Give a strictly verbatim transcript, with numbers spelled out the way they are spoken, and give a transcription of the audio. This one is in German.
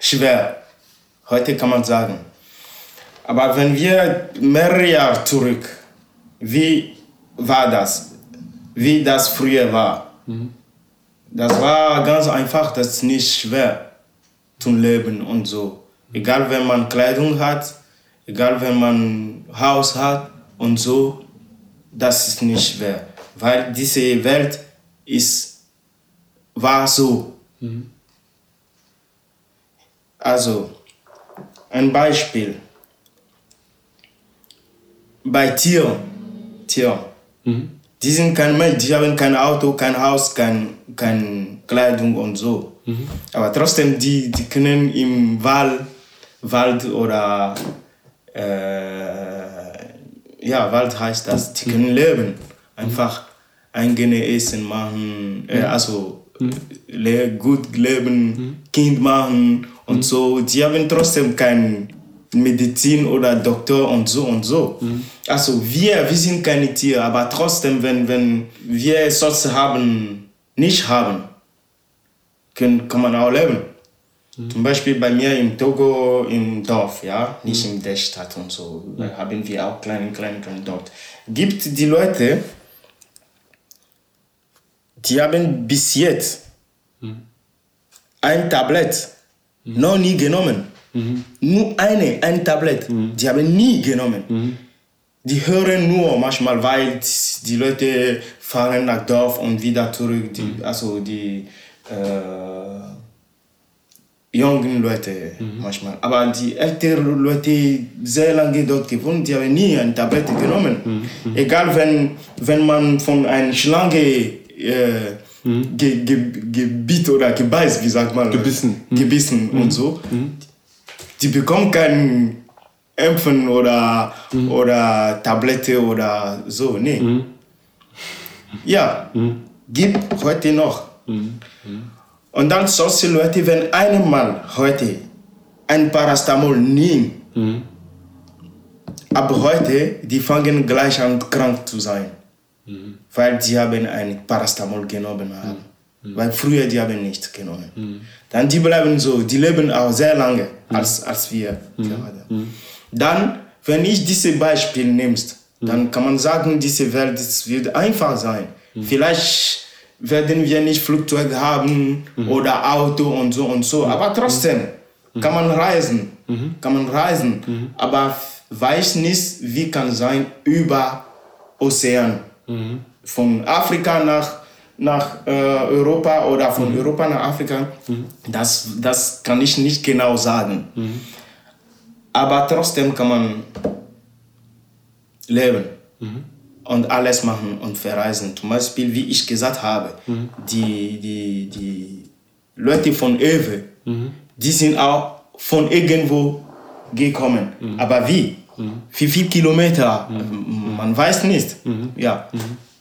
schwer. Heute kann man sagen. Aber wenn wir mehrere Jahre zurück, wie war das? Wie das früher war? Mhm. Das war ganz einfach, das ist nicht schwer zum Leben und so. Egal, wenn man Kleidung hat, egal, wenn man Haus hat und so, das ist nicht schwer. Weil diese Welt ist, war so. Mhm. Also, ein Beispiel. Bei Tieren, Tieren. Mhm. Die sind kein Mensch, die haben kein Auto, kein Haus, keine kein Kleidung und so. Mhm. Aber trotzdem, die, die können im Wald, Wald oder äh, ja, Wald heißt das, die können leben. Einfach eigene Essen machen, äh, also mhm. gut leben, mhm. Kind machen und mhm. so. Die haben trotzdem kein Medizin oder Doktor und so und so. Mhm. Also wir, wir sind keine Tiere, aber trotzdem, wenn, wenn wir sonst haben, nicht haben, können, kann man auch leben. Mhm. Zum Beispiel bei mir im Togo im Dorf, ja, nicht mhm. in der Stadt und so, mhm. da haben wir auch kleine, kleine, kleine dort. Gibt die Leute, die haben bis jetzt mhm. ein Tablett mhm. noch nie genommen. Mhm. Nur eine, ein Tablett, mhm. die haben nie genommen. Mhm. Die hören nur manchmal, weil die Leute fahren nach Dorf und wieder zurück, die, mhm. also die äh, jungen Leute mhm. manchmal. Aber die älteren Leute, sehr lange dort gewohnt, die haben nie ein Tablett genommen. Mhm. Egal, wenn, wenn man von einer Schlange äh, mhm. ge, ge, gebiet oder gebeißt, wie sagt man? Gebissen. Mhm. Gebissen mhm. und so. Mhm. Die bekommen kein Impfen oder, mhm. oder Tablette oder so, nee. Mhm. Ja, mhm. gibt heute noch. Mhm. Mhm. Und dann solche Leute, wenn einmal heute ein Paracetamol nehmen, mhm. ab heute, die fangen gleich an krank zu sein, mhm. weil die haben ein Paracetamol genommen haben. Mhm. Weil früher die haben nichts genommen. Mhm. Dann die bleiben so, die leben auch sehr lange mhm. als, als wir mhm. gerade. Mhm. Dann, wenn ich dieses Beispiel nimmst, mhm. dann kann man sagen, diese Welt wird einfach sein. Mhm. Vielleicht werden wir nicht Flugzeug haben mhm. oder Auto und so und so, mhm. aber trotzdem mhm. kann man reisen, mhm. kann man reisen, mhm. aber weiß nicht, wie kann sein über Ozean, mhm. von Afrika nach nach äh, Europa oder von mhm. Europa nach Afrika, mhm. das, das kann ich nicht genau sagen. Mhm. Aber trotzdem kann man leben mhm. und alles machen und verreisen. Zum Beispiel, wie ich gesagt habe, mhm. die, die, die Leute von Ewe, mhm. die sind auch von irgendwo gekommen. Mhm. Aber wie? Mhm. Wie viele Kilometer? Mhm. Man weiß nicht. Mhm. Ja. Mhm.